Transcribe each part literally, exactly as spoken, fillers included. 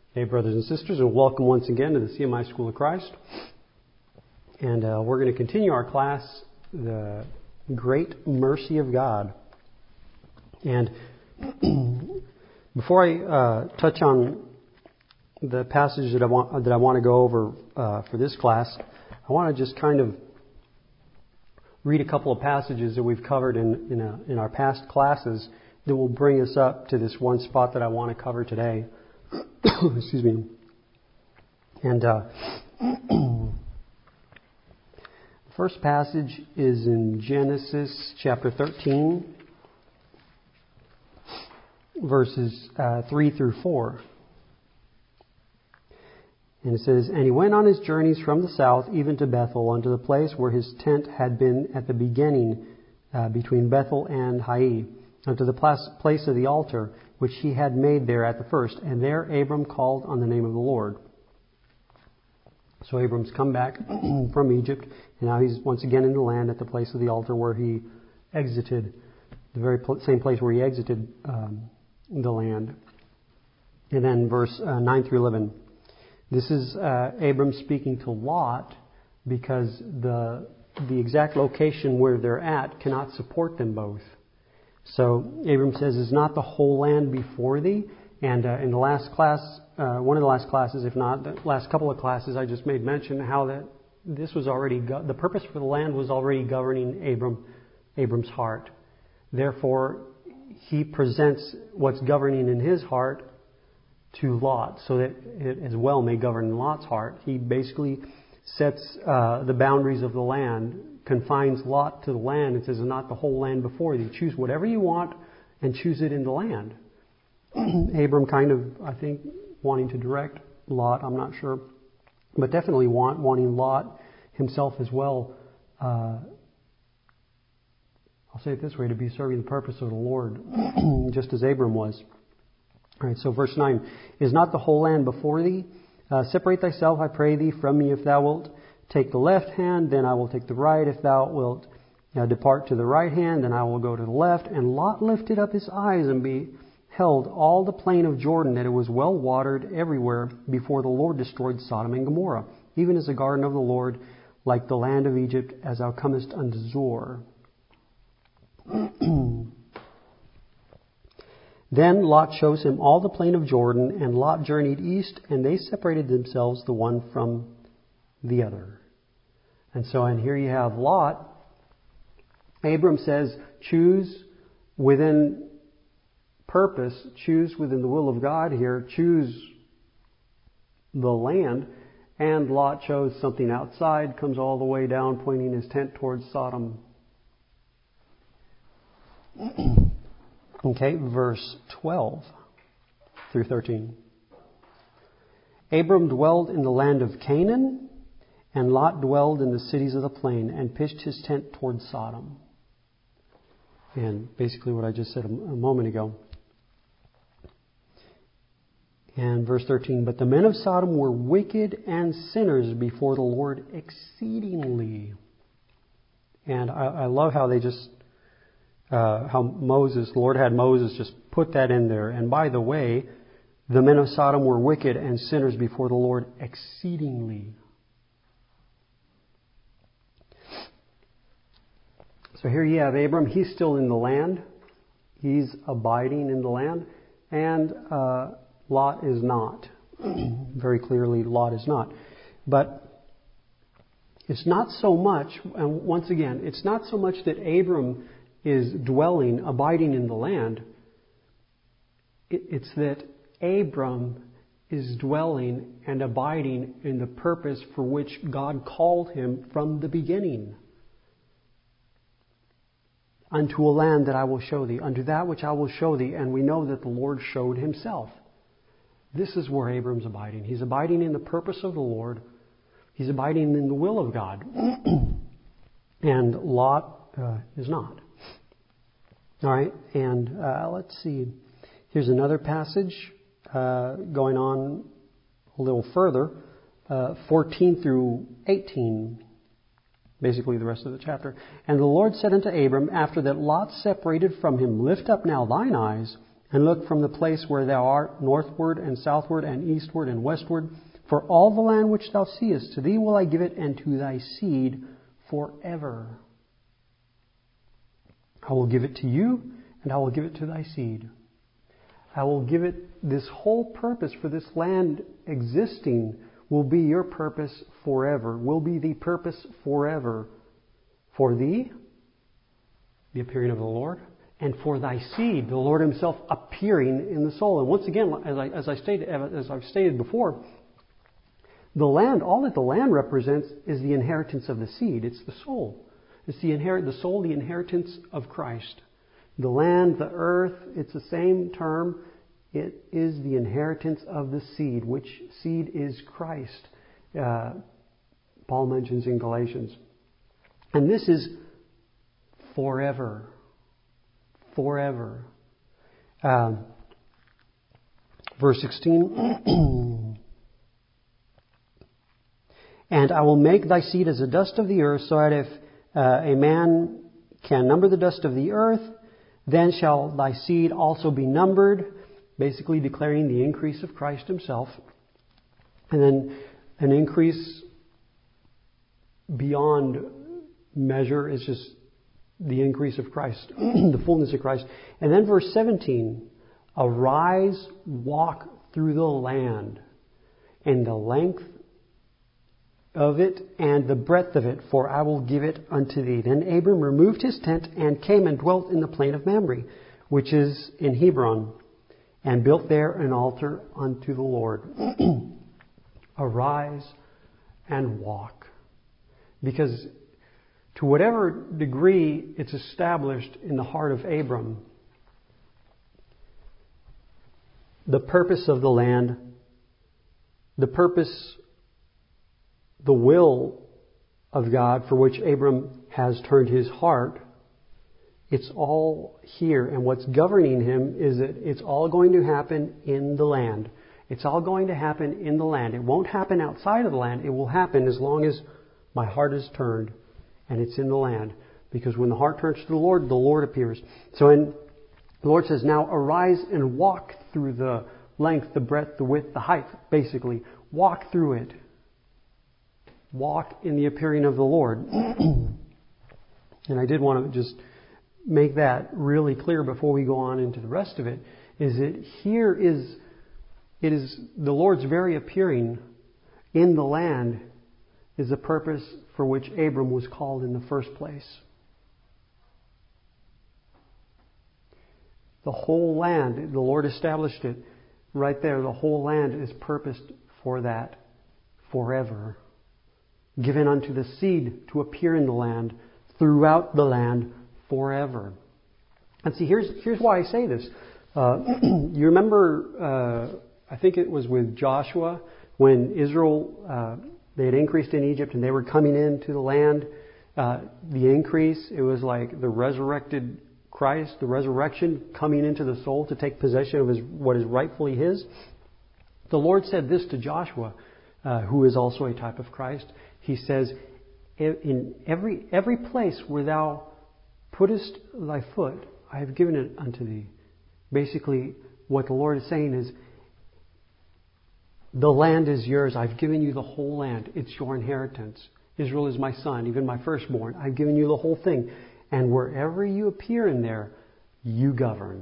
Hey, brothers and sisters, and welcome once again to the C M I School of Christ. And uh, we're going to continue our class, The Great Mercy of God. And before I uh, touch on the passage that I want that I want to go over uh, for this class, I want to just kind of read a couple of passages that we've covered in in, a, in our past classes that will bring us up to this one spot that I want to cover today. Excuse me. And uh, the first passage is in Genesis chapter thirteen, verses uh, three through four. And it says, "And he went on his journeys from the south, even to Bethel, unto the place where his tent had been at the beginning, uh, between Bethel and Hai, unto the place of the altar, which he had made there at the first. And there Abram called on the name of the Lord." So Abram's come back from Egypt, and now he's once again in the land at the place of the altar where he exited, the very pl- same place where he exited um, the land. And then verse uh, nine through eleven. This is uh, Abram speaking to Lot, because the the exact location where they're at cannot support them both. So Abram says, "Is not the whole land before thee?" And uh, in the last class, uh, one of the last classes, if not the last couple of classes, I just made mention how that this was already go- the purpose for the land was already governing Abram, Abram's heart. Therefore, he presents what's governing in his heart to Lot, so that it as well may govern in Lot's heart. He basically sets uh, the boundaries of the land, confines Lot to the land, and says, "Not the whole land before thee. Choose whatever you want and choose it in the land." Abram kind of, I think, wanting to direct Lot, I'm not sure, but definitely want, wanting Lot himself as well, uh, I'll say it this way, to be serving the purpose of the Lord, just as Abram was. All right, so verse nine, "Is not the whole land before thee? Uh, separate thyself, I pray thee, from me. If thou wilt take the left hand, then I will take the right. If thou wilt uh, depart to the right hand, then I will go to the left." And Lot lifted up his eyes and beheld all the plain of Jordan, that it was well watered everywhere, before the Lord destroyed Sodom and Gomorrah, even as the garden of the Lord, like the land of Egypt, as thou comest unto Zoar. Then Lot chose him all the plain of Jordan, and Lot journeyed east, and they separated themselves the one from the other. And so, and here you have Lot. Abram says, choose within purpose, choose within the will of God here, choose the land. And Lot chose something outside, comes all the way down, pointing his tent towards Sodom. Okay, verse twelve through thirteen. "Abram dwelled in the land of Canaan, and Lot dwelled in the cities of the plain, and pitched his tent toward Sodom." And basically what I just said a, a moment ago. And verse thirteen, "But the men of Sodom were wicked and sinners before the Lord exceedingly." And I, I love how they just Uh, how Moses, the Lord had Moses just put that in there. And by the way, the men of Sodom were wicked and sinners before the Lord exceedingly. So here you have Abram. He's still in the land. He's abiding in the land. And uh, Lot is not. Very clearly, Lot is not. But it's not so much, and once again, it's not so much that Abram is dwelling, abiding in the land. It's that Abram is dwelling and abiding in the purpose for which God called him from the beginning. "Unto a land that I will show thee, unto that which I will show thee." And we know that the Lord showed himself. This is where Abram's abiding. He's abiding in the purpose of the Lord. He's abiding in the will of God. And Lot uh, is not. All right, and uh, let's see. Here's another passage uh, going on a little further, uh, fourteen through eighteen, basically the rest of the chapter. "And the Lord said unto Abram, after that Lot separated from him, Lift up now thine eyes, and look from the place where thou art northward and southward and eastward and westward. For all the land which thou seest, to thee will I give it, and to thy seed forever. I will give it to you, and I will give it to thy seed. I will give it, this whole purpose for this land existing will be your purpose forever, will be the purpose forever for thee, the appearing of the Lord, and for thy seed, the Lord Himself appearing in the soul. And once again, as I, as I stated, as I've stated before, the land, all that the land represents is the inheritance of the seed. It's the soul. It's the inherit, the soul, the inheritance of Christ. The land, the earth, it's the same term. It is the inheritance of the seed, which seed is Christ. Uh, Paul mentions in Galatians. And this is forever. Forever. Um, verse sixteen. And I will make thy seed as the dust of the earth, so that if uh, a man can number the dust of the earth, then shall thy seed also be numbered. Basically declaring the increase of Christ Himself. And then an increase beyond measure is just the increase of Christ, the fullness of Christ. And then verse seventeen, arise, walk through the land, and the length of it and the breadth of it, for I will give it unto thee. Then Abram removed his tent and came and dwelt in the plain of Mamre, which is in Hebron, and built there an altar unto the Lord. Arise and walk. Because to whatever degree it's established in the heart of Abram, the purpose of the land, the purpose, the will of God for which Abram has turned his heart, it's all here. And what's governing him is that it's all going to happen in the land. It's all going to happen in the land. It won't happen outside of the land. It will happen as long as my heart is turned and it's in the land. Because when the heart turns to the Lord, the Lord appears. So when the Lord says, now arise and walk through the length, the breadth, the width, the height, basically. Walk through it. Walk in the appearing of the Lord. And I did want to just make that really clear before we go on into the rest of it, is that here is, it is the Lord's very appearing in the land is the purpose for which Abram was called in the first place. The whole land, the Lord established it right there. The whole land is purposed for that forever. Given unto the seed to appear in the land, throughout the land, forever. And see, here's here's why I say this. Uh, you remember, uh, I think it was with Joshua, when Israel, uh, they had increased in Egypt and they were coming into the land. Uh, the increase, it was like the resurrected Christ, the resurrection coming into the soul to take possession of his, what is rightfully his. The Lord said this to Joshua, uh, who is also a type of Christ. He says, in every every place where thou puttest thy foot, I have given it unto thee. Basically, what the Lord is saying is, the land is yours. I've given you the whole land. It's your inheritance. Israel is my son, even my firstborn. I've given you the whole thing. And wherever you appear in there, you govern.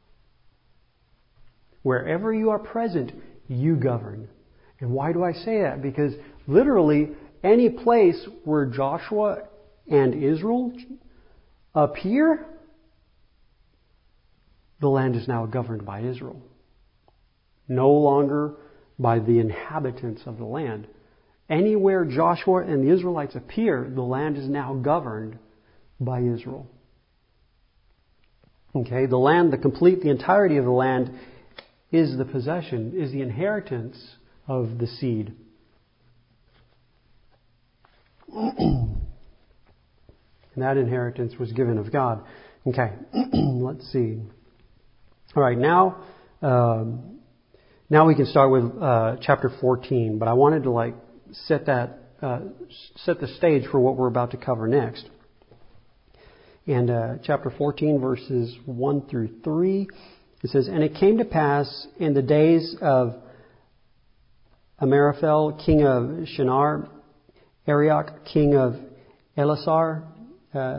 Wherever you are present, you govern. And why do I say that? Because literally, any place where Joshua and Israel appear, the land is now governed by Israel. No longer by the inhabitants of the land. Anywhere Joshua and the Israelites appear, the land is now governed by Israel. Okay, the land, the complete, the entirety of the land is the possession, is the inheritance of the seed. And that inheritance was given of God. Okay, let's see. All right, now, um, now we can start with uh, chapter fourteen. But I wanted to like set that, uh, set the stage for what we're about to cover next. And uh, chapter fourteen, verses one through three. It says, "And it came to pass in the days of Ameraphel, king of Shinar, Arioch, king of Elasar, uh,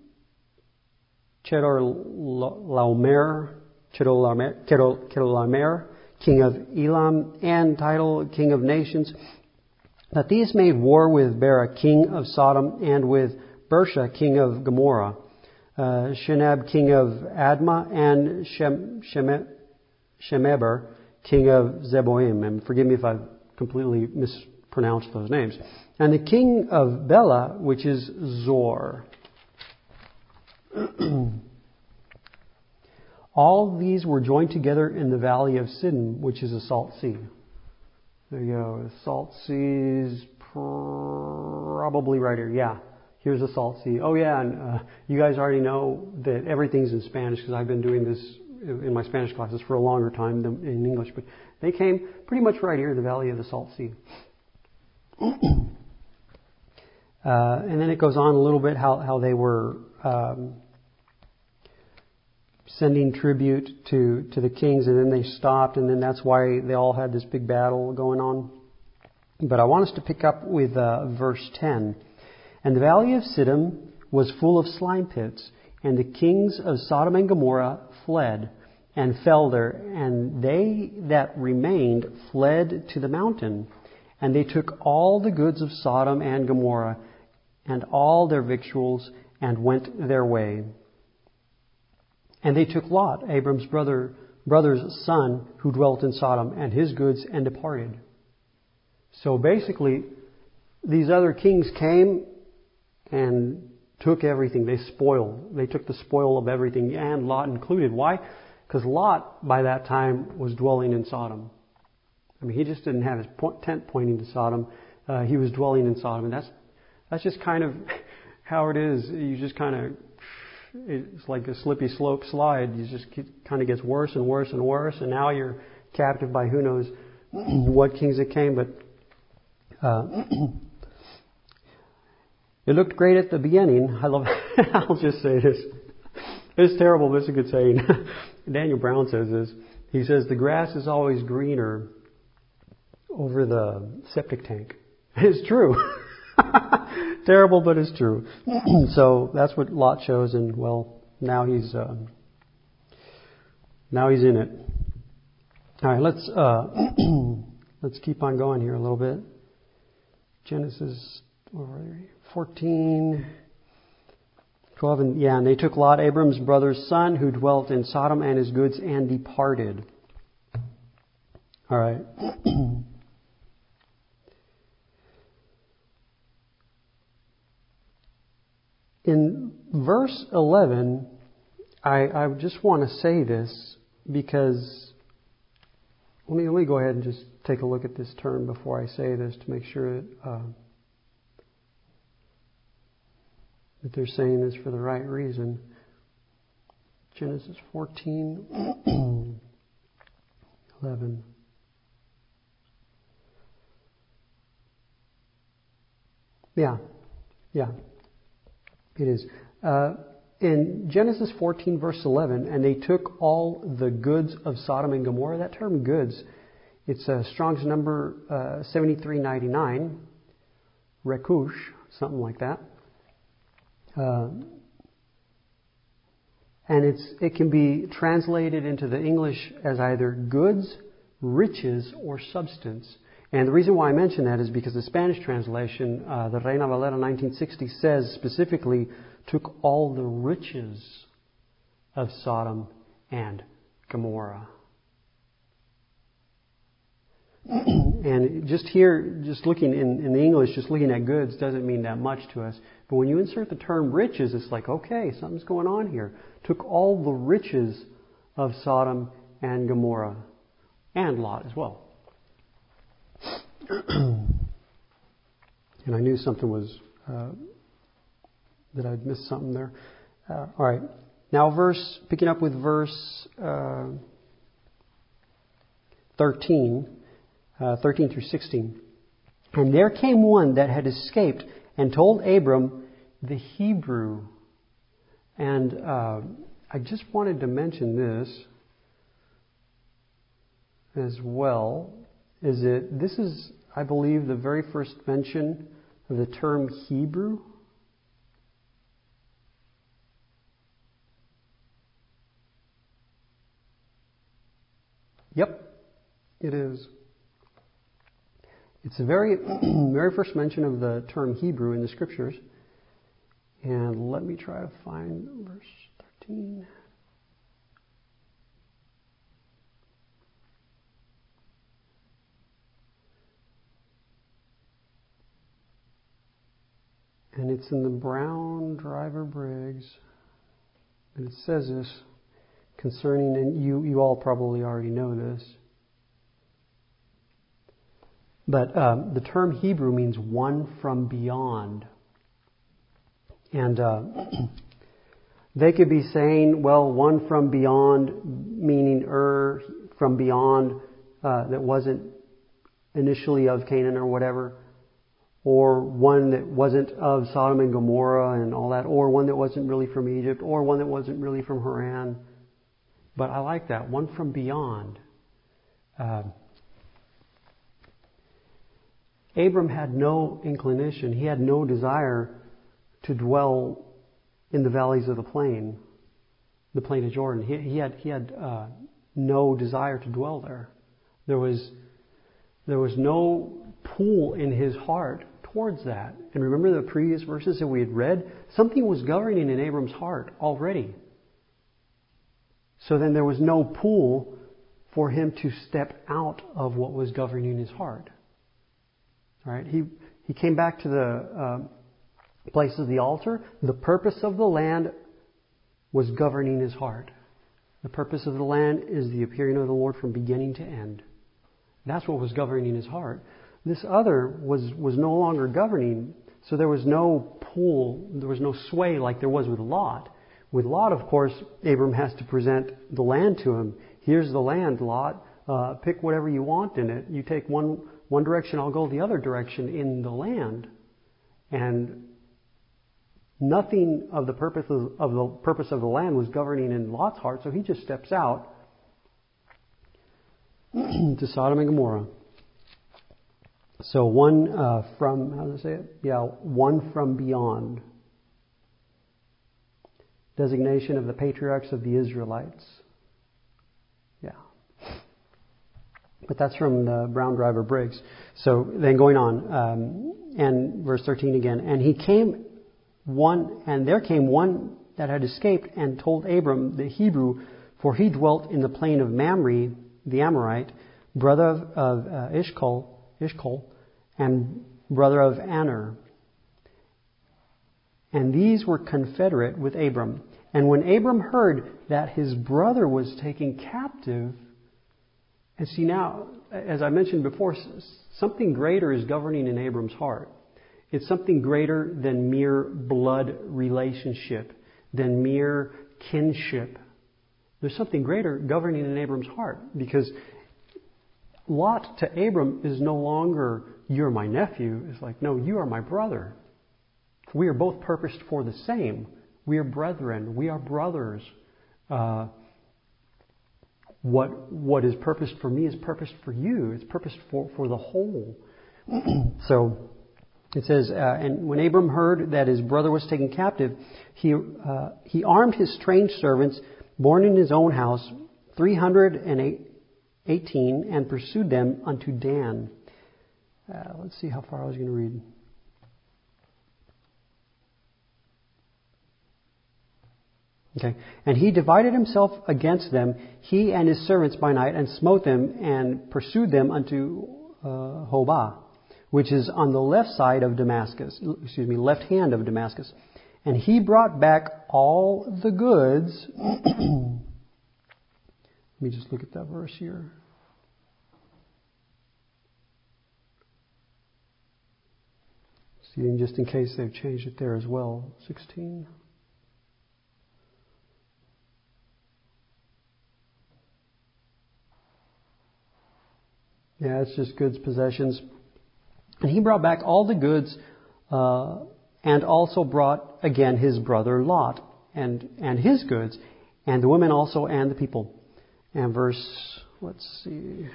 Chedorlaomer, Chedorlaomer, Chedorlaomer, king of Elam, and Tidal, king of nations, that these made war with Bera, king of Sodom, and with Bersha, king of Gomorrah, uh, Shinab, king of Admah, and Shem, Shem, Shemeber, king of Zeboim." And forgive me if I've completely mispronounced those names. "And the king of Bela, which is Zor." All these were joined together in the valley of Siddim, which is a salt sea. There you go. The salt sea is probably right here. Yeah, here's the salt sea. Oh yeah, and uh, you guys already know that everything's in Spanish because I've been doing this in my Spanish classes for a longer time than in English. But they came pretty much right here, the valley of the salt sea. uh, and then it goes on a little bit how, how they were um, sending tribute to, to the kings, and then they stopped, and then that's why they all had this big battle going on. But I want us to pick up with uh, verse ten. "And the valley of Siddim was full of slime pits, and the kings of Sodom and Gomorrah fled and fell there, and they that remained fled to the mountain. And they took all the goods of Sodom and Gomorrah, and all their victuals, and went their way. And they took Lot, Abram's brother, brother's son, who dwelt in Sodom, and his goods, and departed." So basically, these other kings came and took everything. They spoiled. They took the spoil of everything, and Lot included. Why? Because Lot, by that time, was dwelling in Sodom. I mean, he just didn't have his tent pointing to Sodom. Uh, he was dwelling in Sodom, and that's that's just kind of how it is. You just kind of, it's like a slippy slope slide. You just keep, kind of gets worse and worse and worse, and now you're captive by who knows what kings it came. But uh, it looked great at the beginning. I love. I'll just say this. It's terrible, but it's a good saying. Daniel Brown says this. He says, "The grass is always greener over the septic tank." It's true. Terrible, but it's true. So that's what Lot shows, and well, now he's uh, now he's in it. All right, let's uh, let's keep on going here a little bit. Genesis fourteen, twelve, and yeah, and they took Lot, Abram's brother's son, who dwelt in Sodom, and his goods, and departed. All right. In verse eleven, I, I just want to say this because let me, let me go ahead and just take a look at this term before I say this to make sure that, uh, that they're saying this for the right reason. Genesis fourteen, eleven. Yeah, yeah. It is. Uh, in Genesis fourteen, verse eleven, and they took all the goods of Sodom and Gomorrah. That term goods, it's uh, Strong's number uh, seventy-three ninety-nine, rekush, something like that. Uh, and it's it can be translated into the English as either goods, riches, or substance. And the reason why I mention that is because the Spanish translation, uh, the Reina Valera nineteen sixty, says specifically, took all the riches of Sodom and Gomorrah. And just here, just looking in, in the English, just looking at goods doesn't mean that much to us. But when you insert the term riches, it's like, okay, something's going on here. Took all the riches of Sodom and Gomorrah. And Lot as well. And I knew something was, uh, that I'd missed something there. Uh, all right. Now verse, picking up with verse uh, thirteen, uh, thirteen through sixteen. "And there came one that had escaped and told Abram the Hebrew." And uh, I just wanted to mention this. as well. Is it, this is, I believe, the very first mention of the term Hebrew. Yep, it is. It's the very, very first mention of the term Hebrew in the Scriptures. And let me try to find verse thirteen. And it's in the Brown Driver Briggs. And it says this concerning, and you, you all probably already know this, but um, the term Hebrew means one from beyond. And uh, they could be saying, well, one from beyond, meaning Ur, from beyond, uh, that wasn't initially of Canaan or whatever, or one that wasn't of Sodom and Gomorrah and all that, or one that wasn't really from Egypt, or one that wasn't really from Haran. But I like that, one from beyond. Uh, Abram had no inclination, he had no desire to dwell in the valleys of the plain, the plain of Jordan. He, he had he had uh, no desire to dwell there. There was there was no pull in his heart towards that. And remember the previous verses that we had read? Something was governing in Abram's heart already. So then there was no pull for him to step out of what was governing his heart. All right? He he came back to the um, place of the altar. The purpose of the land was governing his heart. The purpose of the land is the appearing of the Lord from beginning to end. That's what was governing his heart. This other was, was no longer governing, so there was no pull, there was no sway like there was with Lot. With Lot, of course, Abram has to present the land to him. Here's the land, Lot. Uh, pick whatever you want in it. You take one one direction, I'll go the other direction in the land. And nothing of the purpose of, of the purpose of the land was governing in Lot's heart, so he just steps out to Sodom and Gomorrah. So one uh, from, how does it say it? Yeah, one from beyond. Designation of the patriarchs of the Israelites. Yeah. But that's from the Brown Driver Briggs. So then going on, um, and verse thirteen again. And he came one, and there came one that had escaped and told Abram the Hebrew, for he dwelt in the plain of Mamre, the Amorite, brother of, of uh, Ishkol, Ishkol, and brother of Aner. And these were confederate with Abram. And when Abram heard that his brother was taken captive, and see now, as I mentioned before, something greater is governing in Abram's heart. It's something greater than mere blood relationship, than mere kinship. There's something greater governing in Abram's heart, because Lot to Abram is no longer, you're my nephew. It's like, no, you are my brother. We are both purposed for the same. We are brethren. We are brothers. Uh, what what is purposed for me is purposed for you. It's purposed for, for the whole. So it says, uh, and when Abram heard that his brother was taken captive, he uh, he armed his strange servants, born in his own house, three hundred eighteen, and pursued them unto Dan. Uh, let's see how far I was going to read. Okay. And he divided himself against them, he and his servants by night, and smote them and pursued them unto uh, Hobah, which is on the left side of Damascus, excuse me, left hand of Damascus. And he brought back all the goods. Let me just look at that verse here. See, and just in case they've changed it there as well. sixteen. Yeah, it's just goods, possessions. And he brought back all the goods, uh, and also brought again his brother Lot, and and his goods, and the women also, and the people. And verse let's see.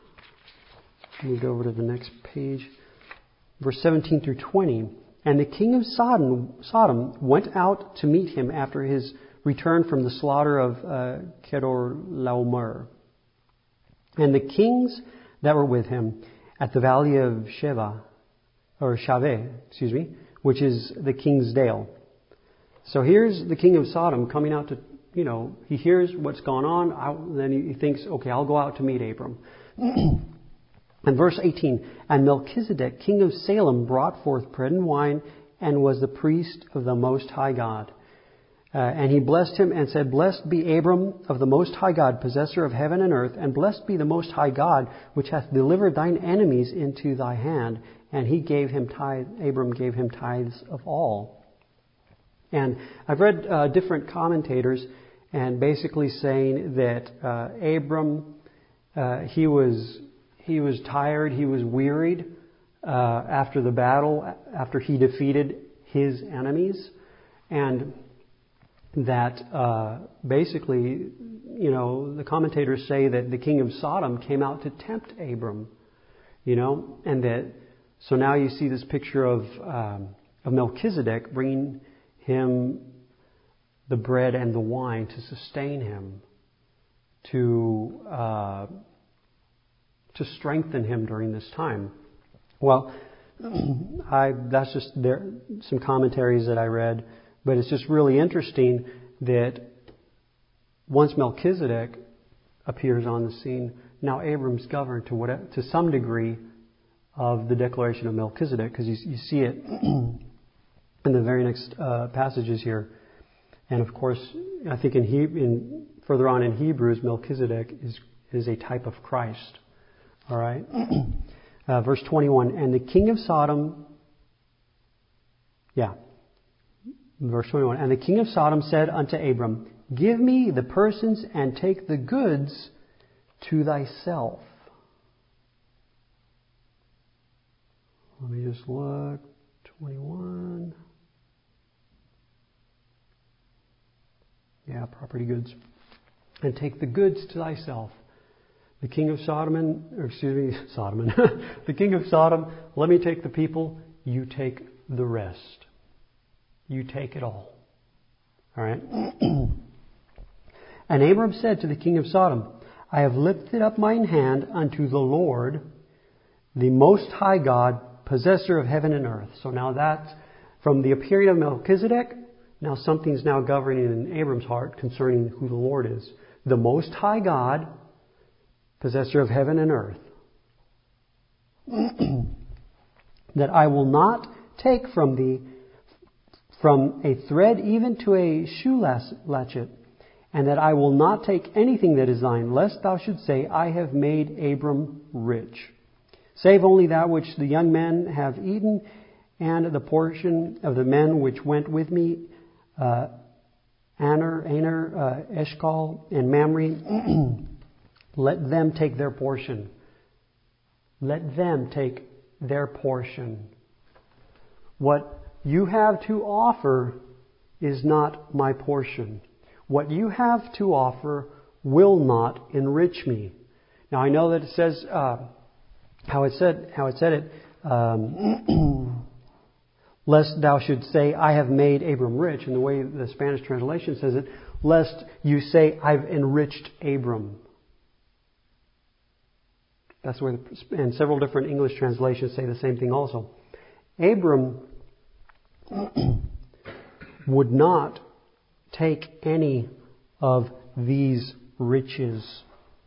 Move over to the next page. Verse seventeen through twenty. And the king of Sodom, Sodom went out to meet him after his return from the slaughter of uh, Kedorlaomer. And the kings that were with him at the valley of Sheva, or Shaveh, excuse me, which is the king's dale. So here's the king of Sodom coming out to, you know, he hears what's gone on. I, then he thinks, okay, I'll go out to meet Abram. And verse eighteen, and Melchizedek, king of Salem, brought forth bread and wine and was the priest of the Most High God. Uh, and he blessed him and said, Blessed be Abram of the Most High God, possessor of heaven and earth, and blessed be the Most High God, which hath delivered thine enemies into thy hand. And he gave him tithe, Abram gave him tithes of all. And I've read uh, different commentators and basically saying that uh, Abram, uh, he was he was tired, he was wearied uh, after the battle, after he defeated his enemies, and that uh, basically, you know, the commentators say that the king of Sodom came out to tempt Abram, you know, and that so now you see this picture of um, of Melchizedek bringing him the bread and the wine to sustain him, to uh, to strengthen him during this time. Well, I that's just there some commentaries that I read, but it's just really interesting that once Melchizedek appears on the scene, now Abram's governed to what to some degree of the declaration of Melchizedek, because you, you see it in the very next uh, passages here. And of course, I think in, he, in further on in Hebrews, Melchizedek is is a type of Christ. All right, uh, verse twenty-one. And the king of Sodom, yeah, verse twenty-one. And the king of Sodom said unto Abram, Give me the persons and take the goods to thyself. Let me just look. twenty-one. Yeah, property goods. And take the goods to thyself. The king of Sodom, and, or excuse me, Sodom, the king of Sodom, let me take the people, you take the rest. You take it all. All right? And Abram said to the king of Sodom, I have lifted up mine hand unto the Lord, the Most High God, possessor of heaven and earth. So now that's from the appearing of Melchizedek. Now something's now governing in Abram's heart concerning who the Lord is. The Most High God, possessor of heaven and earth. That I will not take from thee from a thread even to a shoe latchet, and that I will not take anything that is thine, lest thou should say, I have made Abram rich. Save only that which the young men have eaten, and the portion of the men which went with me, uh, Aner, Aner, uh, Eshcol, and Mamre. Let them take their portion. Let them take their portion. What you have to offer is not my portion. What you have to offer will not enrich me. Now I know that it says uh, how it said how it said it. Um, lest thou should say, I have made Abram rich. And the way the Spanish translation says it, lest you say, I've enriched Abram. That's where, the, and several different English translations say the same thing also. Abram would not take any of these riches.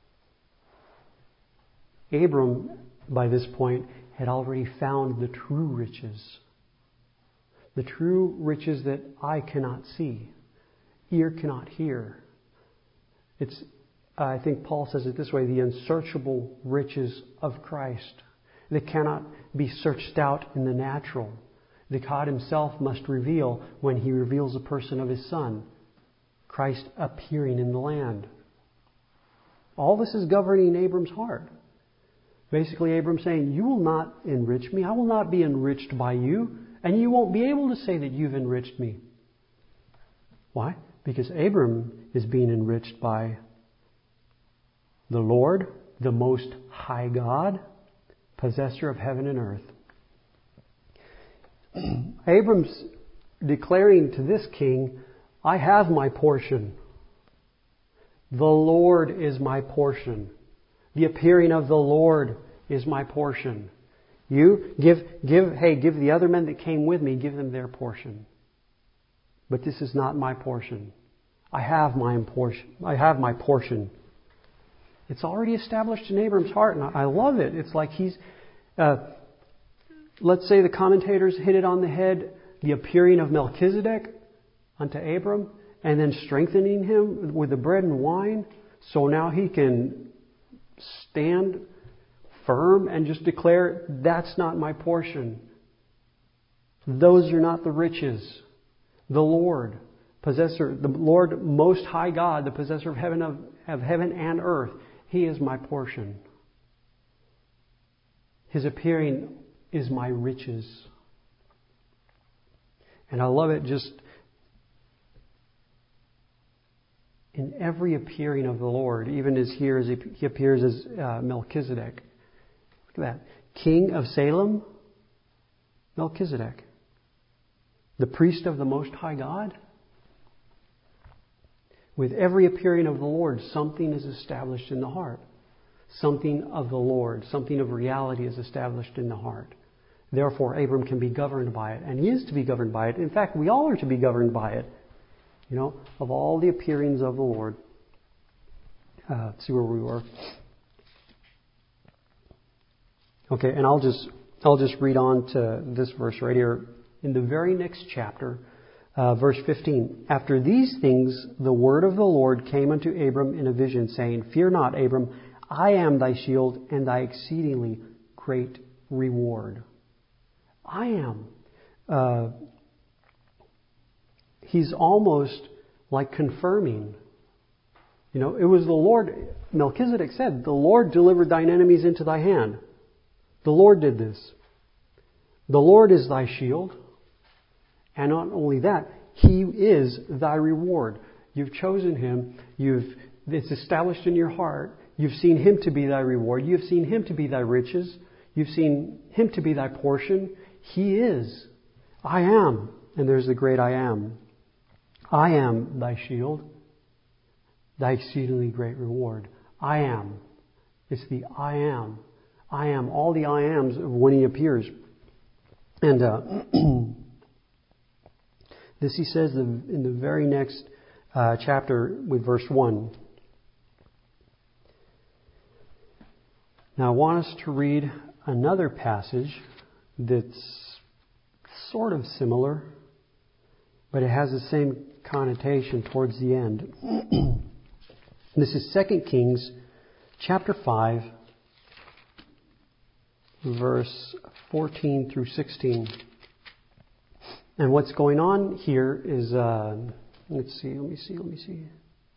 Abram, by this point, had already found the true riches. The true riches that eye cannot see, ear cannot hear. It's I think Paul says it this way, the unsearchable riches of Christ. They cannot be searched out in the natural. That God himself must reveal when he reveals a person of his Son. Christ appearing in the land. All this is governing Abram's heart. Basically, Abram saying, you will not enrich me. I will not be enriched by you. And you won't be able to say that you've enriched me. Why? Because Abram is being enriched by The Lord, the Most High God, possessor of heaven and earth. Abram's declaring to this king, I have my portion. The Lord is my portion. The appearing of the Lord is my portion. You give, give, hey, give the other men that came with me, give them their portion. But this is not my portion. I have my portion. I have my portion. It's already established in Abram's heart, and I love it. It's like he's, uh, let's say the commentators hit it on the head, the appearing of Melchizedek unto Abram, and then strengthening him with the bread and wine, so now he can stand firm and just declare, that's not my portion. Those are not the riches. The Lord, possessor, the Lord Most High God, the possessor of heaven of, of heaven and earth, He is my portion. His appearing is my riches. And I love it just in every appearing of the Lord, even as here as he appears as uh, Melchizedek. Look at that. King of Salem, Melchizedek. The priest of the Most High God. With every appearing of the Lord, something is established in the heart. Something of the Lord, something of reality is established in the heart. Therefore, Abram can be governed by it. And he is to be governed by it. In fact, we all are to be governed by it. You know, of all the appearings of the Lord. Uh, let's see where we were. Okay, and I'll just I'll just read on to this verse right here. In the very next chapter, uh, verse fifteen. After these things, the word of the Lord came unto Abram in a vision, saying, Fear not, Abram, I am thy shield and thy exceedingly great reward. I am. Uh, he's almost like confirming. You know, it was the Lord, Melchizedek said, the Lord delivered thine enemies into thy hand. The Lord did this. The Lord is thy shield. And not only that, He is thy reward. You've chosen Him. You've, it's established in your heart. You've seen Him to be thy reward. You've seen Him to be thy riches. You've seen Him to be thy portion. He is. I am. And there's the great I am. I am thy shield, thy exceedingly great reward. I am. It's the I am. I am. All the I ams of when He appears. And uh, this He says in the very next uh, chapter with verse one. Now I want us to read another passage that's sort of similar, but it has the same connotation towards the end. This is Second Kings chapter five, verse fourteen through sixteen. And what's going on here is, uh, let's see, let me see, let me see.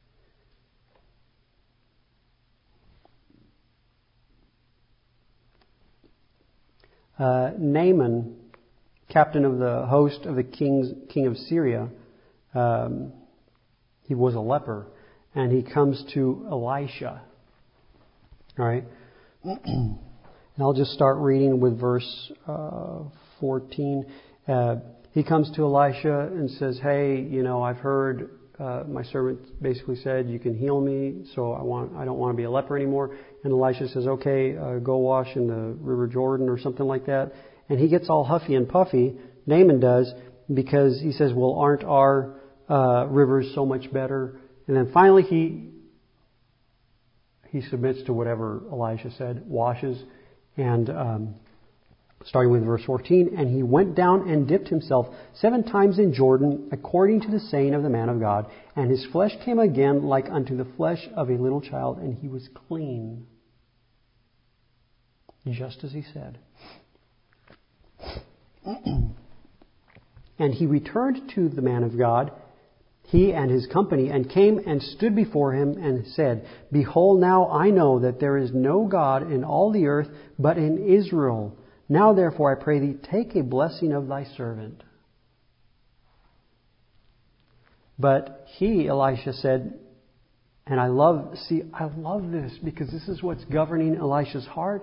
Uh, Naaman, captain of the host of the kings, king of Syria, um, he was a leper, and he comes to Elisha. All right, and I'll just start reading with verse uh, fourteen. Uh, he comes to Elisha and says, "Hey, you know, I've heard uh, my servant basically said you can heal me, so I want I don't want to be a leper anymore." And Elisha says, "Okay, uh, go wash in the River Jordan or something like that." And he gets all huffy and puffy. Naaman does, because he says, "Well, aren't our uh, rivers so much better?" And then finally he he submits to whatever Elisha said, washes, and um, starting with verse fourteen, and he went down and dipped himself seven times in Jordan, according to the saying of the man of God, and his flesh came again like unto the flesh of a little child, and he was clean, just as he said. And he returned to the man of God, he and his company, and came and stood before him and said, Behold, now I know that there is no God in all the earth but in Israel. Now therefore I pray thee, take a blessing of thy servant. But he, Elisha, said, And I love, see, I love this because this is what's governing Elisha's heart.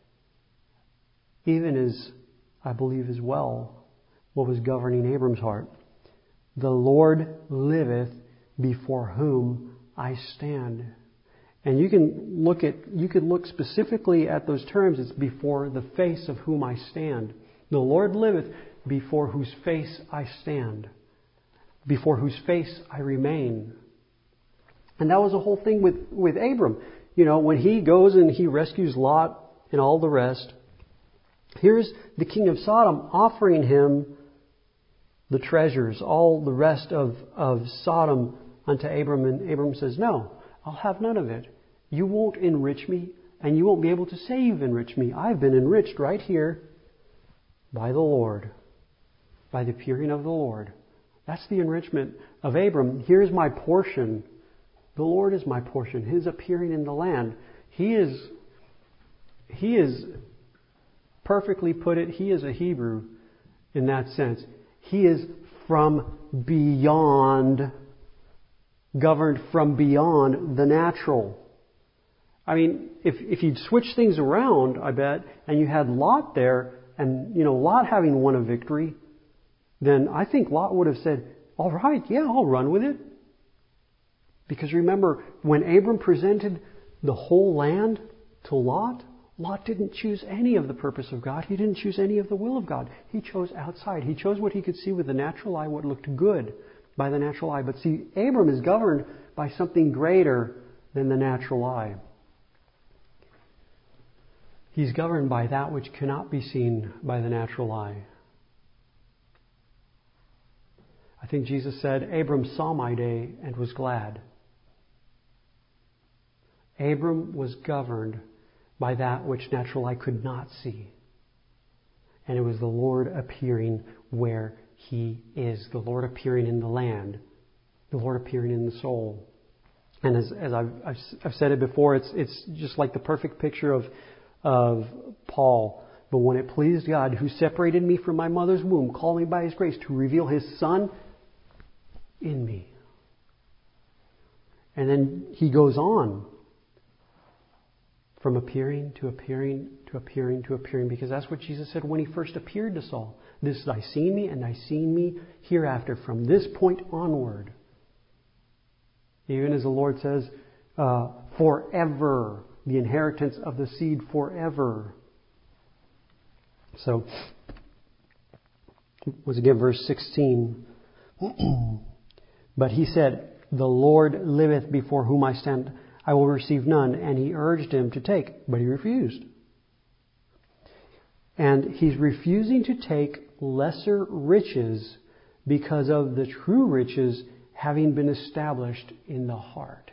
Even as, I believe as well, what was governing Abram's heart. The Lord liveth before whom I stand. And you can look at, you could look specifically at those terms. It's before the face of whom I stand. The Lord liveth before whose face I stand. Before whose face I remain. And that was the whole thing with, with Abram. You know, when he goes and he rescues Lot and all the rest, here's the king of Sodom offering him the treasures, all the rest of, of Sodom unto Abram. And Abram says, no, I'll have none of it. You won't enrich me, and you won't be able to say you've enriched me. I've been enriched right here by the Lord, by the appearing of the Lord. That's the enrichment of Abram. Here's my portion. The Lord is my portion. His appearing in the land. He is, he is, perfectly put it, he is a Hebrew in that sense. He is from beyond, governed from beyond the natural. I mean, if if you'd switch things around, I bet, and you had Lot there, and, you know, Lot having won a victory, then I think Lot would have said, all right, yeah, I'll run with it. Because remember, when Abram presented the whole land to Lot, Lot didn't choose any of the purpose of God. He didn't choose any of the will of God. He chose outside. He chose what he could see with the natural eye, what looked good by the natural eye. But see, Abram is governed by something greater than the natural eye. He's governed by that which cannot be seen by the natural eye. I think Jesus said, Abram saw my day and was glad. Abram was governed by that which natural eye could not see. And it was the Lord appearing where He is. The Lord appearing in the land. The Lord appearing in the soul. And as, as I've, I've, I've said it before, it's, it's just like the perfect picture of, of Paul. But when it pleased God, who separated me from my mother's womb, called me by His grace to reveal His Son in me. And then he goes on. From appearing to appearing to appearing to appearing. Because that's what Jesus said when He first appeared to Saul. This thy seen me, and thy seen me hereafter. From this point onward. Even as the Lord says, uh, forever. The inheritance of the seed forever. So, once again, verse sixteen. But he said, the Lord liveth before whom I stand. I will receive none. And he urged him to take, but he refused. And he's refusing to take lesser riches because of the true riches having been established in the heart.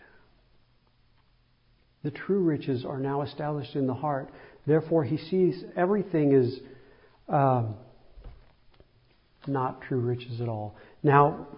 The true riches are now established in the heart. Therefore, he sees everything as um, not true riches at all. Now,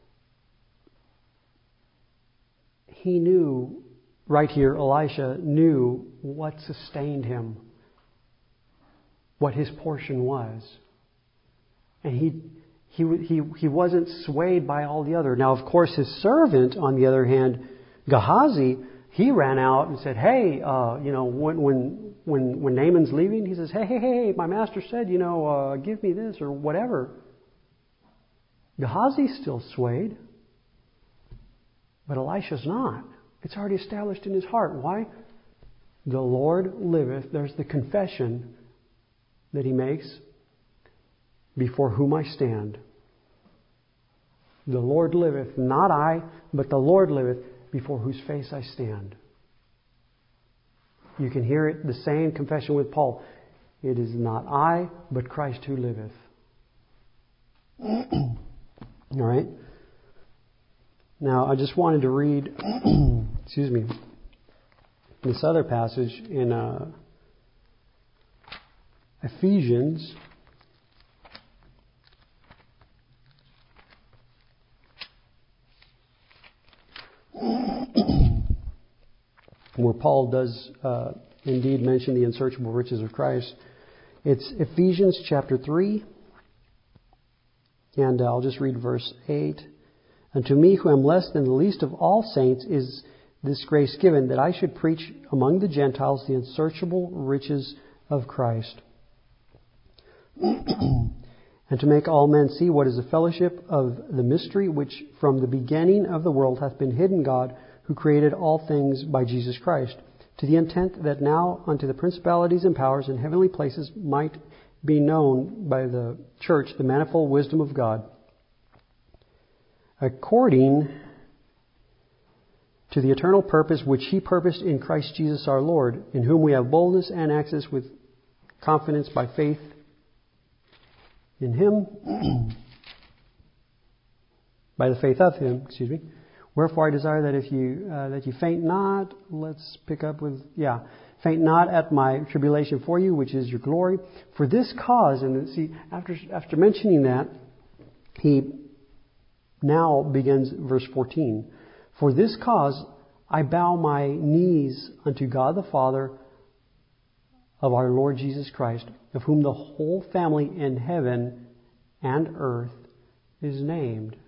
he knew, right here, Elisha knew what sustained him, what his portion was. And he he he he wasn't swayed by all the other. Now, of course, his servant, on the other hand, Gehazi, he ran out and said, hey, uh, you know, when when when when Naaman's leaving, he says, hey, hey, hey, my master said, you know, uh, give me this or whatever. Gehazi's still swayed. But Elisha's not. It's already established in his heart. Why? The Lord liveth. There's the confession that he makes. Before whom I stand. The Lord liveth, not I, but the Lord liveth, before whose face I stand. You can hear it, the same confession with Paul. It is not I, but Christ who liveth. All right? Now, I just wanted to read, excuse me, this other passage in uh, Ephesians. Where Paul does uh, indeed mention the unsearchable riches of Christ. It's Ephesians chapter three. And I'll just read verse eight. And to me, who am less than the least of all saints, is this grace given, that I should preach among the Gentiles the unsearchable riches of Christ, and to make all men see what is the fellowship of the mystery which from the beginning of the world hath been hidden God, who created all things by Jesus Christ, to the intent that now unto the principalities and powers in heavenly places might be known by the church the manifold wisdom of God, according to the eternal purpose which He purposed in Christ Jesus our Lord, in whom we have boldness and access with confidence by faith in Him, by the faith of Him, excuse me. Wherefore I desire that if you uh, that you faint not. Let's pick up with yeah, faint not at my tribulation for you, which is your glory. For this cause, and see, after after mentioning that, he now begins verse fourteen. For this cause I bow my knees unto God the Father of our Lord Jesus Christ, of whom the whole family in heaven and earth is named.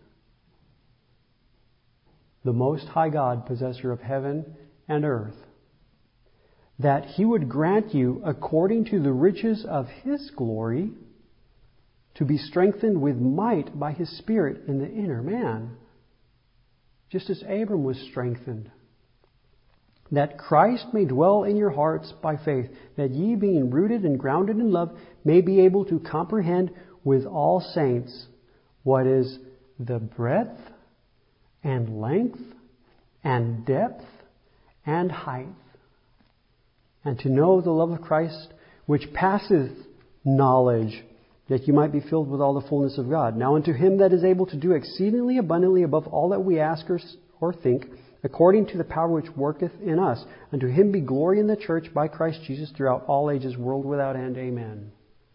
The Most High God, possessor of heaven and earth, that He would grant you, according to the riches of His glory, to be strengthened with might by His Spirit in the inner man, just as Abram was strengthened, that Christ may dwell in your hearts by faith, that ye, being rooted and grounded in love, may be able to comprehend with all saints what is the breadth and length and depth and height, and to know the love of Christ, which passeth knowledge, that you might be filled with all the fullness of God. Now unto Him that is able to do exceedingly abundantly above all that we ask or, or think, according to the power which worketh in us, unto Him be glory in the church by Christ Jesus throughout all ages, world without end. Amen.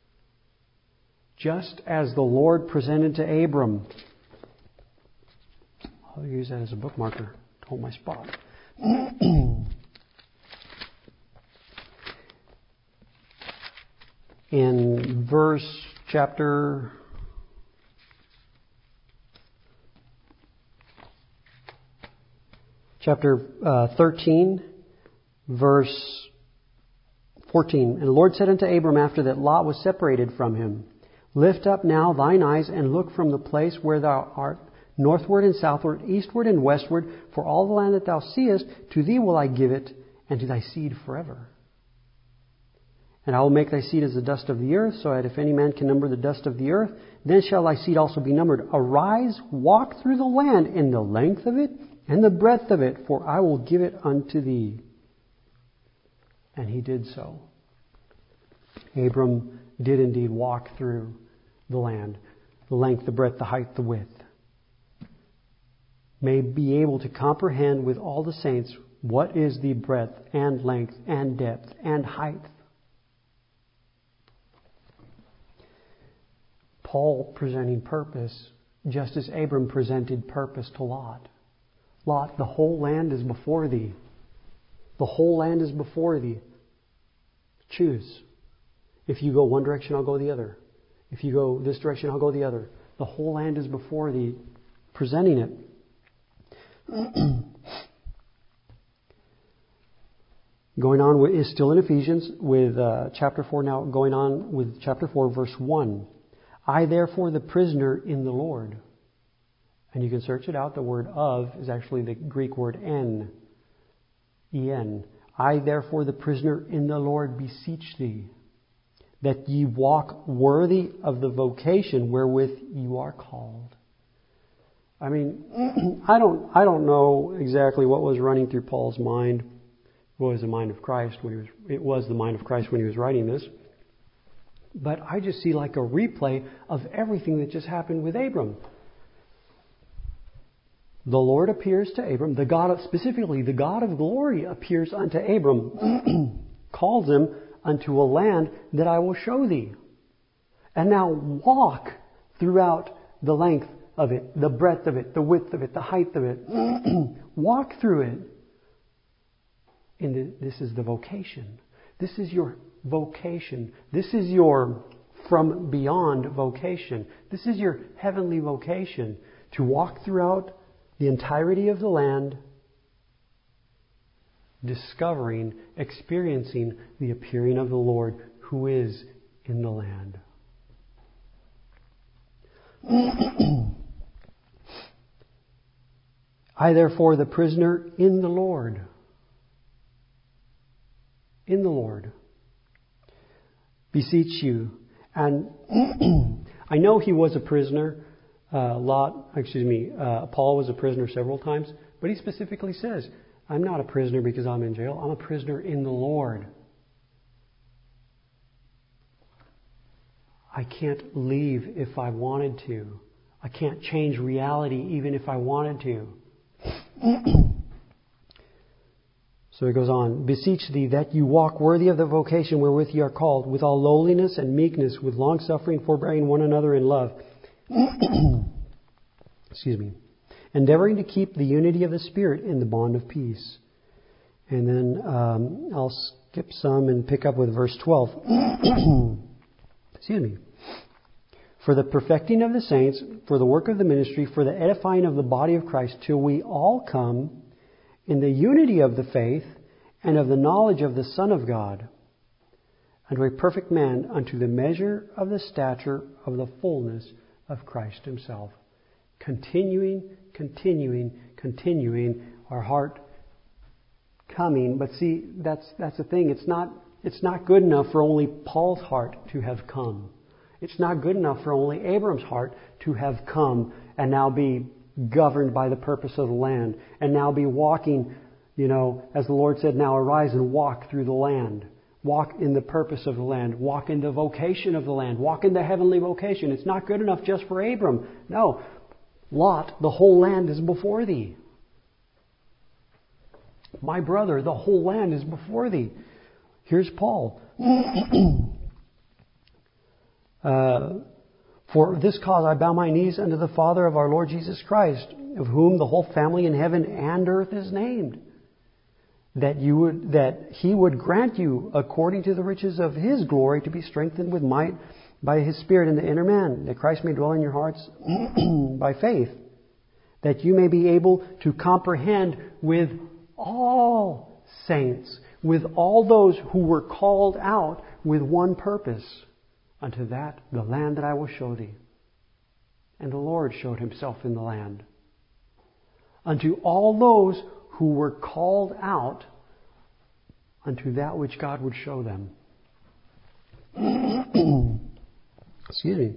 Just as the Lord presented to Abram, I'll use that as a bookmarker to hold my spot. In verse chapter chapter uh, thirteen, verse fourteen. And the Lord said unto Abram after that Lot was separated from him, Lift up now thine eyes and look from the place where thou art, northward and southward, eastward and westward, for all the land that thou seest, to thee will I give it, and to thy seed forever. And I will make thy seed as the dust of the earth, so that if any man can number the dust of the earth, then shall thy seed also be numbered. Arise, walk through the land in the length of it and the breadth of it, for I will give it unto thee. And he did so. Abram did indeed walk through the land, the length, the breadth, the height, the width. May be able to comprehend with all the saints what is the breadth and length and depth and height. Paul presenting purpose, just as Abram presented purpose to Lot. Lot, the whole land is before thee. The whole land is before thee. Choose. If you go one direction, I'll go the other. If you go this direction, I'll go the other. The whole land is before thee, presenting it. Going on with, is still in Ephesians with uh, chapter four now, going on with chapter four, verse one. I therefore, the prisoner in the Lord. And you can search it out. The word of is actually the Greek word en. En. I therefore, the prisoner in the Lord, beseech thee, that ye walk worthy of the vocation wherewith you are called. I mean, I don't, I don't know exactly what was running through Paul's mind. What was the mind of Christ when he was? It was the mind of Christ when he was writing this. But I just see like a replay of everything that just happened with Abram. The Lord appears to Abram. The God of, specifically, the God of glory appears unto Abram, calls him unto a land that I will show thee. And now walk throughout the length of it, the breadth of it, the width of it, the height of it. Walk through it. And the, this is the vocation. This is your vocation. This is your from beyond vocation. This is your heavenly vocation. To walk throughout the entirety of the land discovering, experiencing the appearing of the Lord who is in the land. I therefore, the prisoner in the Lord, in the Lord, beseech you. And I know he was a prisoner. Uh, Lot, excuse me, uh, Paul was a prisoner several times, but he specifically says, I'm not a prisoner because I'm in jail. I'm a prisoner in the Lord. I can't leave if I wanted to. I can't change reality even if I wanted to. So it goes on. Beseech thee that you walk worthy of the vocation wherewith ye are called, with all lowliness and meekness, with long suffering, forbearing one another in love. Excuse me. Endeavoring to keep the unity of the Spirit in the bond of peace. And then um, I'll skip some and pick up with verse twelve. Excuse me. For the perfecting of the saints, for the work of the ministry, for the edifying of the body of Christ, till we all come in the unity of the faith and of the knowledge of the Son of God, unto a perfect man, unto the measure of the stature of the fullness of Christ Himself. Continuing, continuing, continuing, our heart coming. But see, that's that's the thing. It's not it's not good enough for only Paul's heart to have come. It's not good enough for only Abram's heart to have come and now be governed by the purpose of the land and now be walking, you know, as the Lord said, now arise and walk through the land. Walk in the purpose of the land. Walk in the vocation of the land. Walk in the heavenly vocation. It's not good enough just for Abram. No. Lot, the whole land is before thee. My brother, the whole land is before thee. Here's Paul. Uh, For this cause I bow my knees unto the Father of our Lord Jesus Christ, of whom the whole family in heaven and earth is named, that you would, that He would grant you, according to the riches of His glory, to be strengthened with might by His Spirit in the inner man, that Christ may dwell in your hearts by faith, that you may be able to comprehend with all saints, with all those who were called out with one purpose, unto that, the land that I will show thee. And the Lord showed Himself in the land. Unto all those who were called out, unto that which God would show them. Excuse me.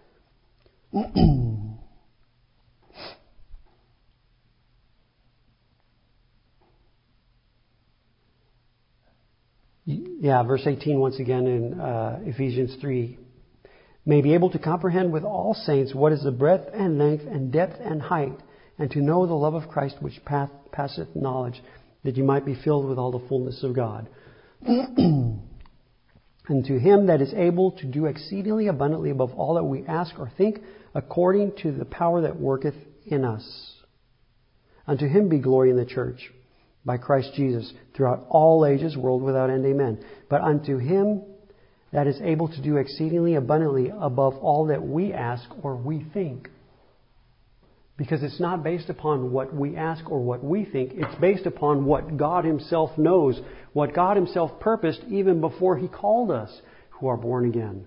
Yeah, verse eighteen once again in uh, Ephesians three. May be able to comprehend with all saints what is the breadth and length and depth and height, and to know the love of Christ which path, passeth knowledge, that you might be filled with all the fullness of God. And to Him that is able to do exceedingly abundantly above all that we ask or think, according to the power that worketh in us. Unto Him be glory in the church, by Christ Jesus, throughout all ages, world without end. Amen. But unto Him that is able to do exceedingly abundantly above all that we ask or we think. Because it's not based upon what we ask or what we think. It's based upon what God Himself knows, what God Himself purposed even before He called us who are born again.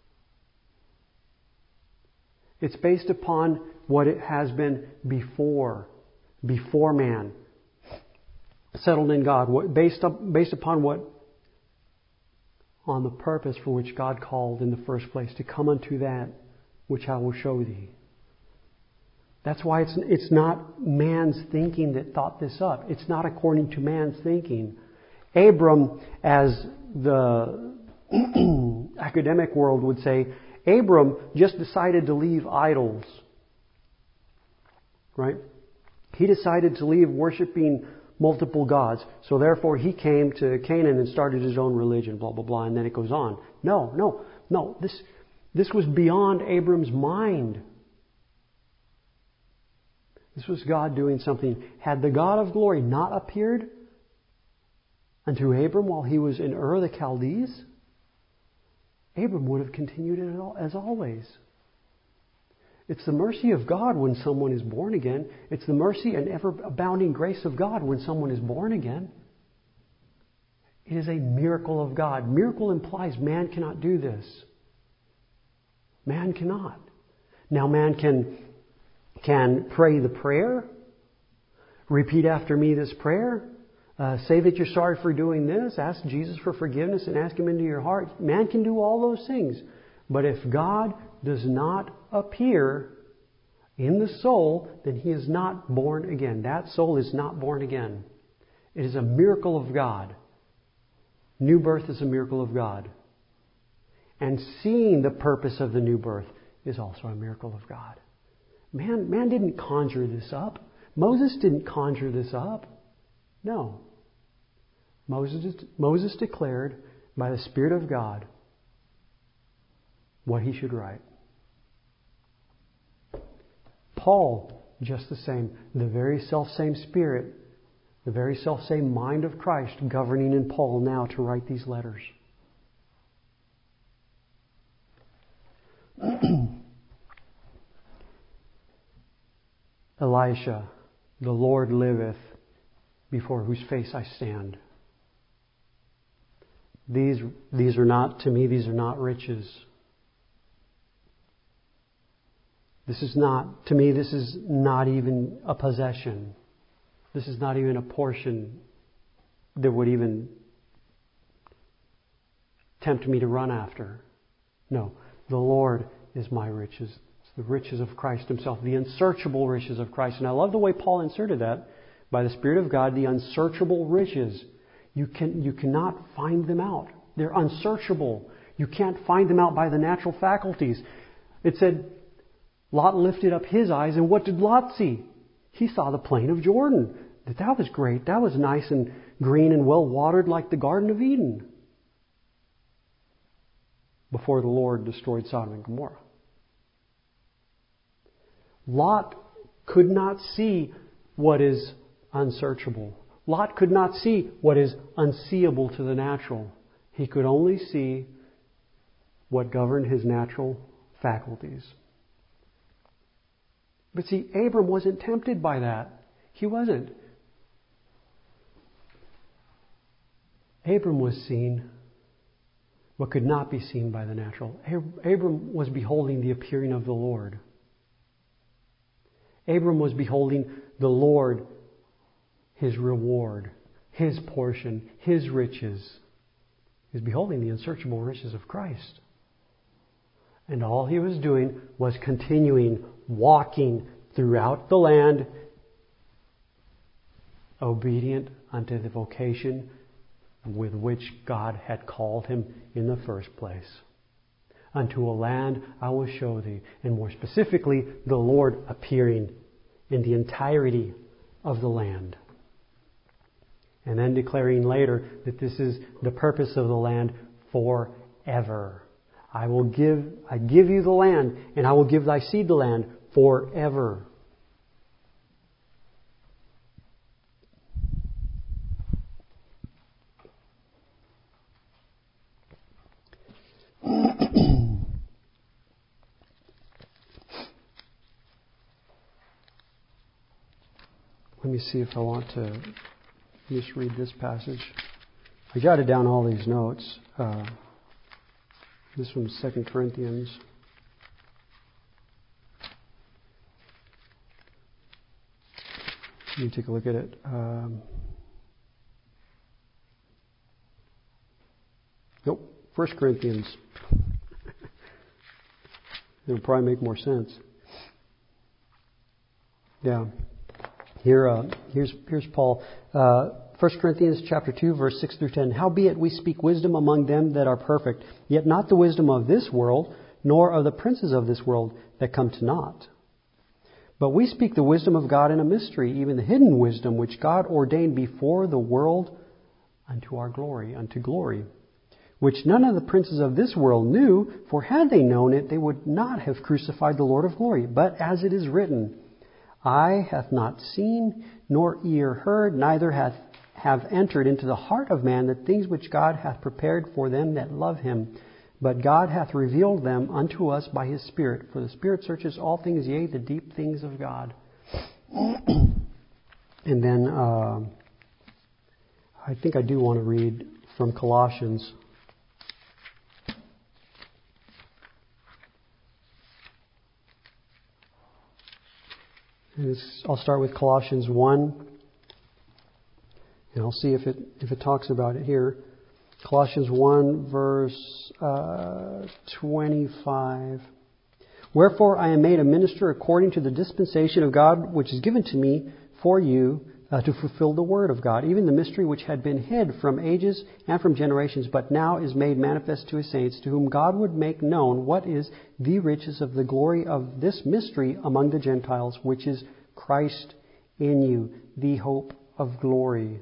It's based upon what it has been before, before man. Settled in God, based up, based upon what, on the purpose for which God called in the first place, to come unto that which I will show thee. That's why it's it's not man's thinking that thought this up. It's not according to man's thinking. Abram, as the academic world would say, Abram just decided to leave idols. Right? He decided to leave worshiping multiple gods. So therefore he came to Canaan and started his own religion, blah, blah, blah, and then it goes on. No, no, no. This, this was beyond Abram's mind. This was God doing something. Had the God of glory not appeared unto Abram while he was in Ur the Chaldees, Abram would have continued it as always. It's the mercy of God when someone is born again. It's the mercy and ever abounding grace of God when someone is born again. It is a miracle of God. Miracle implies man cannot do this. Man cannot. Now man can, can pray the prayer, repeat after me this prayer, uh, say that you're sorry for doing this, ask Jesus for forgiveness and ask Him into your heart. Man can do all those things. But if God does not appear in the soul, then he is not born again. That soul is not born again. It is a miracle of God. New birth is a miracle of God. And seeing the purpose of the new birth is also a miracle of God. Man, man didn't conjure this up. Moses didn't conjure this up. No. Moses, Moses declared by the Spirit of God what he should write. Paul, just the same. The very self-same Spirit, the very self-same mind of Christ governing in Paul now to write these letters. Elisha, the Lord liveth, before whose face I stand. These, these are not, to me, these are not riches. This is not, to me, this is not even a possession. This is not even a portion that would even tempt me to run after. No, the Lord is my riches. It's the riches of Christ Himself, the unsearchable riches of Christ. And I love the way Paul inserted that. By the Spirit of God, the unsearchable riches. You can you cannot find them out. They're unsearchable. You can't find them out by the natural faculties. It said, Lot lifted up his eyes, and what did Lot see? He saw the plain of Jordan. That that was great. That was nice and green and well watered like the Garden of Eden. Before the Lord destroyed Sodom and Gomorrah. Lot could not see what is unsearchable. Lot could not see what is unseeable to the natural. He could only see what governed his natural faculties. But see, Abram wasn't tempted by that. He wasn't. Abram was seen what could not be seen by the natural. Abram was beholding the appearing of the Lord. Abram was beholding the Lord, His reward, His portion, His riches. He was beholding the unsearchable riches of Christ. And all he was doing was continuing walking throughout the land, obedient unto the vocation with which God had called him in the first place. Unto a land I will show thee. And more specifically, the Lord appearing in the entirety of the land. And then declaring later that this is the purpose of the land forever. I will give, I give you the land, and I will give thy seed the land forever. Let me see if I want to just read this passage. I jotted down all these notes. Uh, this one's Second Corinthians. Let me take a look at it. Um, nope, First Corinthians. It'll probably make more sense. Yeah. Here, uh, here's here's Paul. Uh, First Corinthians chapter two, verse six through ten. Howbeit we speak wisdom among them that are perfect, yet not the wisdom of this world, nor of the princes of this world that come to naught. But we speak the wisdom of God in a mystery, even the hidden wisdom which God ordained before the world unto our glory, unto glory, which none of the princes of this world knew, for had they known it, they would not have crucified the Lord of glory. But as it is written, eye hath not seen, nor ear heard, neither hath have entered into the heart of man the things which God hath prepared for them that love him. But God hath revealed them unto us by His Spirit. For the Spirit searches all things, yea, the deep things of God. And then uh, I think I do want to read from Colossians. I'll start with Colossians one, and I'll see if it if it talks about it here. Colossians one, verse uh, twenty-five. Wherefore I am made a minister according to the dispensation of God, which is given to me for you uh, to fulfill the word of God, even the mystery which had been hid from ages and from generations, but now is made manifest to his saints, to whom God would make known what is the riches of the glory of this mystery among the Gentiles, which is Christ in you, the hope of glory.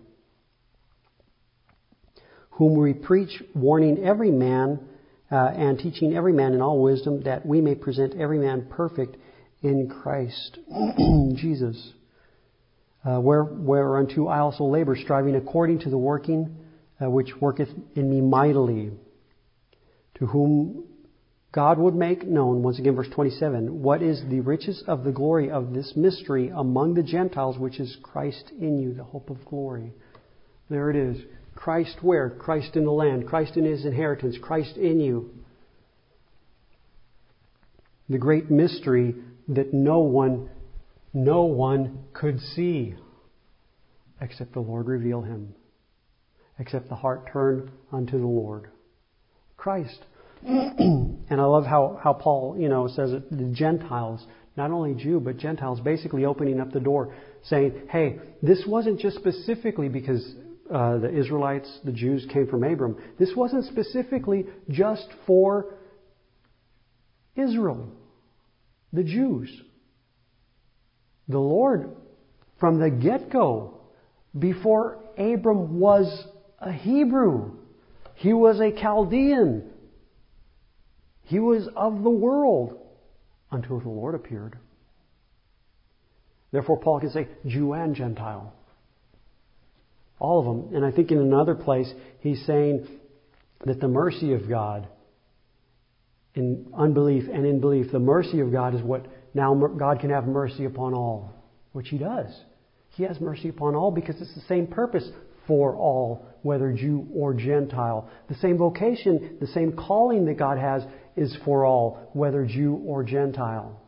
Whom we preach, warning every man uh, and teaching every man in all wisdom, that we may present every man perfect in Christ Jesus. Uh, where, whereunto I also labor, striving according to the working uh, which worketh in me mightily, to whom God would make known, once again, verse twenty-seven, what is the riches of the glory of this mystery among the Gentiles, which is Christ in you, the hope of glory. There it is. Christ where? Christ in the land. Christ in his inheritance. Christ in you. The great mystery that no one, no one could see except the Lord reveal him. Except the heart turn unto the Lord. Christ. And I love how, how Paul, you know, says it, the Gentiles, not only Jew, but Gentiles, basically opening up the door, saying, hey, this wasn't just specifically because uh, the Israelites, the Jews came from Abram. This wasn't specifically just for Israel, the Jews. The Lord, from the get-go, before Abram was a Hebrew, he was a Chaldean. He was of the world until the Lord appeared. Therefore, Paul can say Jew and Gentile. All of them. And I think in another place, he's saying that the mercy of God, in unbelief and in belief, the mercy of God is what now God can have mercy upon all, which he does. He has mercy upon all because it's the same purpose for all, whether Jew or Gentile. The same vocation, the same calling that God has is for all, whether Jew or Gentile.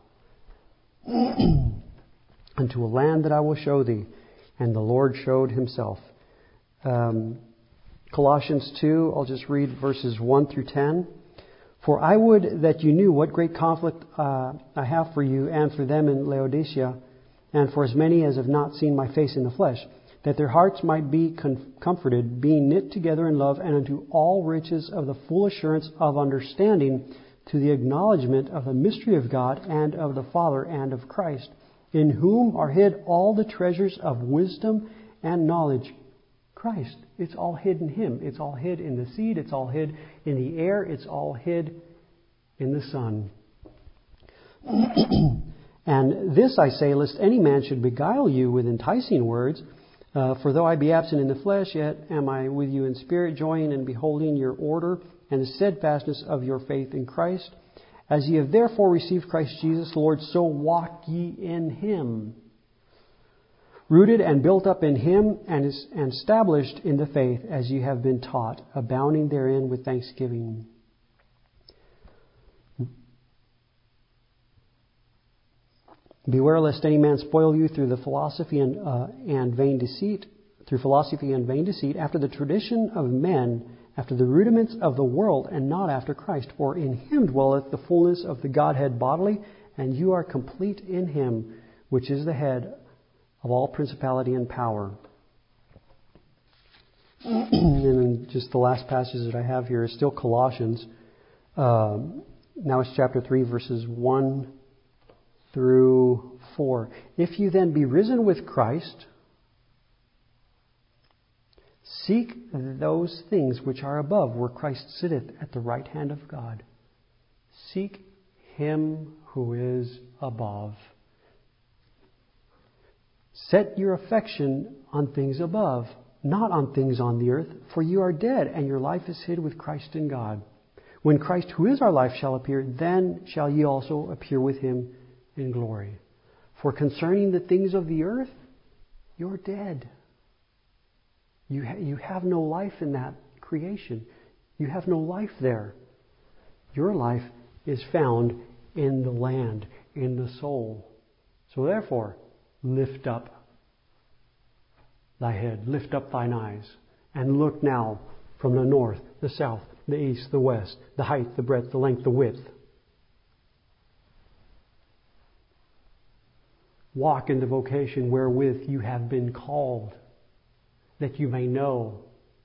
Unto a land that I will show thee. And the Lord showed himself. Um, Colossians two, I'll just read verses one through ten. For I would that you knew what great conflict uh, I have for you and for them in Laodicea, and for as many as have not seen my face in the flesh, that their hearts might be com- comforted, being knit together in love, and unto all riches of the full assurance of understanding, to the acknowledgement of the mystery of God and of the Father and of Christ, in whom are hid all the treasures of wisdom and knowledge. Christ. It's all hid in Him. It's all hid in the seed. It's all hid in the air. It's all hid in the sun. And this I say, lest any man should beguile you with enticing words. Uh, for though I be absent in the flesh, yet am I with you in spirit, joying and beholding your order and the steadfastness of your faith in Christ. As ye have therefore received Christ Jesus Lord, so walk ye in Him, rooted and built up in Him, and is and established in the faith as ye have been taught, abounding therein with thanksgiving. Beware lest any man spoil you through the philosophy and, uh, and vain deceit, through philosophy and vain deceit, after the tradition of men, after the rudiments of the world, and not after Christ. For in Him dwelleth the fullness of the Godhead bodily, and you are complete in Him, which is the head of all principality and power. And then just the last passage that I have here is still Colossians. Um, now it's chapter three, verses one through four. If you then be risen with Christ, seek those things which are above, where Christ sitteth at the right hand of God. Seek Him who is above. Set your affection on things above, not on things on the earth, for you are dead, and your life is hid with Christ in God. When Christ, who is our life, shall appear, then shall ye also appear with Him in glory. For concerning the things of the earth, you're dead. You ha- you have no life in that creation. You have no life there. Your life is found in the land, in the soul. So therefore, lift up thy head, lift up thine eyes, and look now from the north, the south, the east, the west, the height, the breadth, the length, the width. Walk in the vocation wherewith you have been called, that you may know,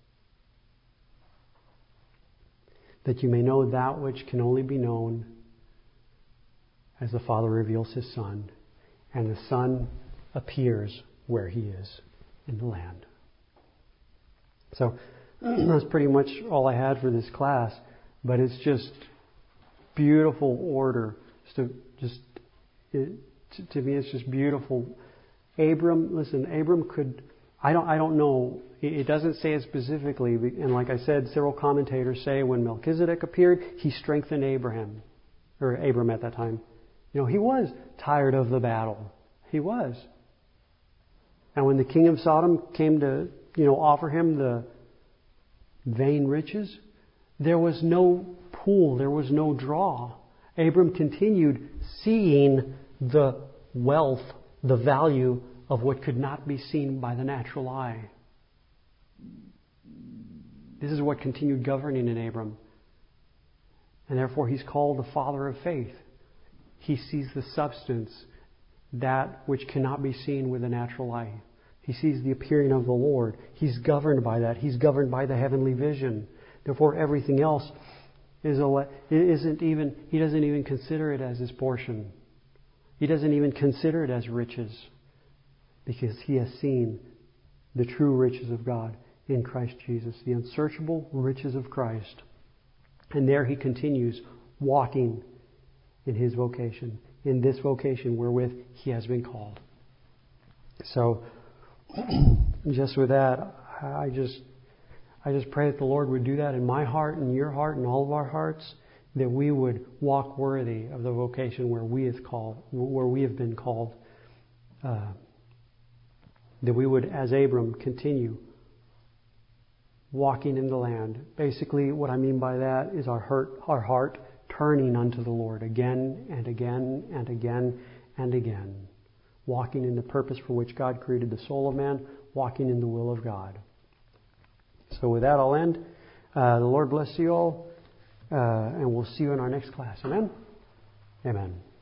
that you may know that which can only be known as the Father reveals His Son, and the Son appears where He is, in the land. So that's pretty much all I had for this class, but it's just beautiful order. Just, to, just it, to, to me, it's just beautiful. Abram, listen, Abram could. I don't. I don't know. It doesn't say it specifically, and like I said, several commentators say when Melchizedek appeared, he strengthened Abraham, or Abram at that time. You know, he was tired of the battle. He was. And when the king of Sodom came to, you know, offer him the vain riches, there was no pull, there was no draw. Abram continued seeing the wealth, the value of what could not be seen by the natural eye. This is what continued governing in Abram. And therefore he's called the father of faith. He sees the substance, that which cannot be seen with the natural eye. He sees the appearing of the Lord. He's governed by that. He's governed by the heavenly vision. Therefore, everything else is a, isn't even. He doesn't even consider it as his portion. He doesn't even consider it as riches, because he has seen the true riches of God in Christ Jesus, the unsearchable riches of Christ. And there he continues walking in his vocation, in this vocation wherewith he has been called. So, just with that, I just I just pray that the Lord would do that in my heart, in your heart, in all of our hearts, that we would walk worthy of the vocation where we have called, where we have been called. Uh, that we would, as Abram, continue walking in the land. Basically, what I mean by that is our heart, our heart turning unto the Lord again and again and again and again. Walking in the purpose for which God created the soul of man, walking in the will of God. So with that, I'll end. Uh, the Lord bless you all, uh, and we'll see you in our next class. Amen? Amen.